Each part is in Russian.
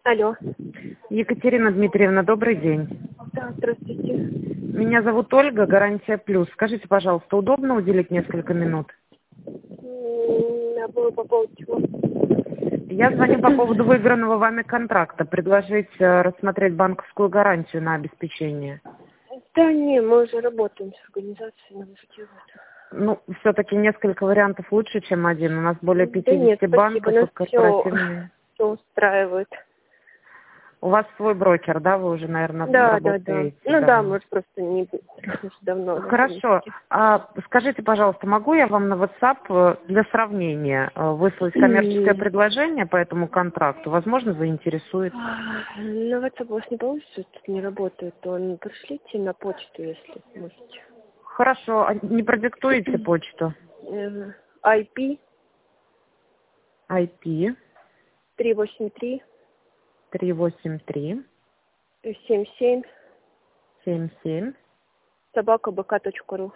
Алло. Екатерина Дмитриевна, добрый день. Да, здравствуйте. Меня зовут Ольга, Гарантия Плюс. Скажите, пожалуйста, удобно уделить несколько минут? А было по поводу чего? Я звоню по поводу выигранного вами контракта. Предложить рассмотреть банковскую гарантию на обеспечение. Да не, мы уже работаем с организацией, нам уже делают. Ну, все-таки несколько вариантов лучше, чем один. У нас более 50 Да нет, банков спасибо, и корпоративные. все устраивает. У вас свой брокер, да? Вы уже, наверное, Да. работаете Ну да, давно. может просто не давно. Хорошо. Скажите, пожалуйста, могу я вам на WhatsApp для сравнения выслать коммерческое предложение по этому контракту? Возможно, заинтересует. На WhatsApp у вас не получится, тут не работает, то пришлите на почту, если можете. Хорошо. Не продиктуете почту? IP IP 383 383 77 77 @bk.ru.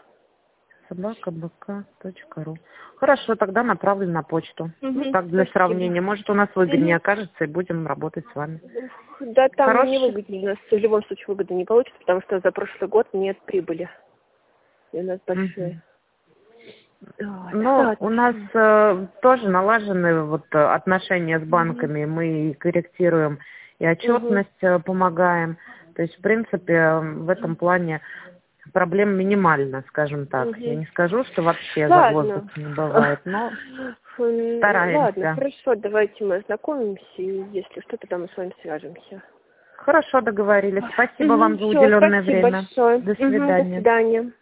@bk.ru. Хорошо, тогда направлю на почту. Ну, так, для Спасибо. сравнения. Может, у нас выгоднее окажется, и будем работать с вами. Да, там Хорошо. не выгоднее. У нас в любом случае выгода не получится, потому что за прошлый год нет прибыли. И у нас большие. Ну, у нас тоже налажены отношения с банками. Мы корректируем и отчетность помогаем. То есть, в принципе, в этом плане проблем минимально, скажем так. Я не скажу, что вообще за воздух не бывает, но стараемся. Ладно, хорошо, давайте мы ознакомимся, и если что, тогда мы с вами свяжемся. Хорошо, договорились. Спасибо вам за уделенное время. Спасибо большое. До свидания. До свидания.